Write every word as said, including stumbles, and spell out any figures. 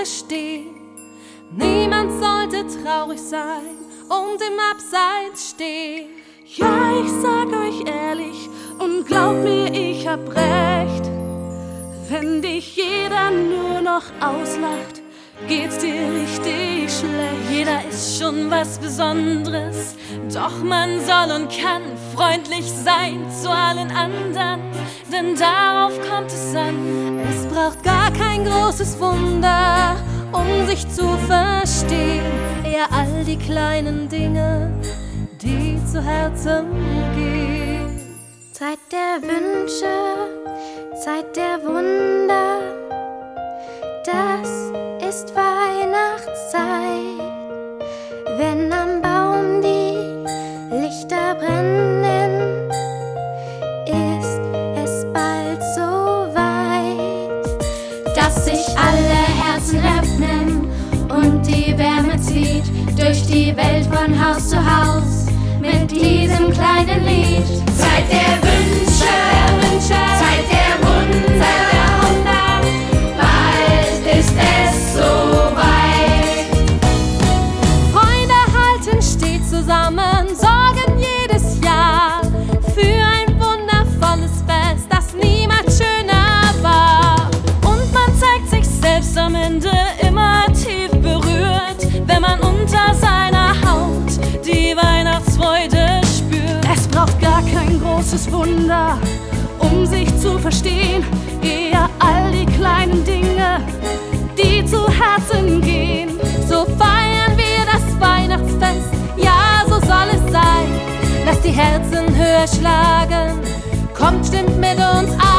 verstehen. Niemand sollte traurig sein und im Abseits stehen. Ja, ich sag euch ehrlich und glaubt mir, ich hab recht. Wenn dich jeder nur noch auslacht, geht's dir richtig schlecht. Jeder ist schon was Besonderes, doch man soll und kann freundlich sein zu allen anderen, denn darauf kommt es an. Es braucht gar kein großes Wunder, um sich zu verstehen. Eher all die kleinen Dinge, die zu Herzen gehen. Zeit der Wünsche, Zeit der Wunder, das ist Weihnachtszeit. Wenn am Baum die Lichter brennen, ist es bald so weit, dass sich alle Herzen öffnen und die Wärme zieht durch die Welt von Haus zu Haus mit diesem kleinen Lied. Zeit der Wünsche, Wünsche, Zeit der Wunder, Wunder, bald ist es soweit. Freunde halten stets zusammen, sorgen jedes Jahr für ein wundervolles Fest, das niemals schöner war. Und man zeigt sich selbst am Ende immer tief berührt, wenn man unter seiner Haut die Weihnachtsfreude spürt. Es braucht gar kein großes Wunder, um sich zu verstehen. Eher all die kleinen Dinge, die zu Herzen gehen. So feiern wir das Weihnachtsfest, ja, so soll es sein. Lasst die Herzen höher schlagen, kommt, stimmt mit uns an.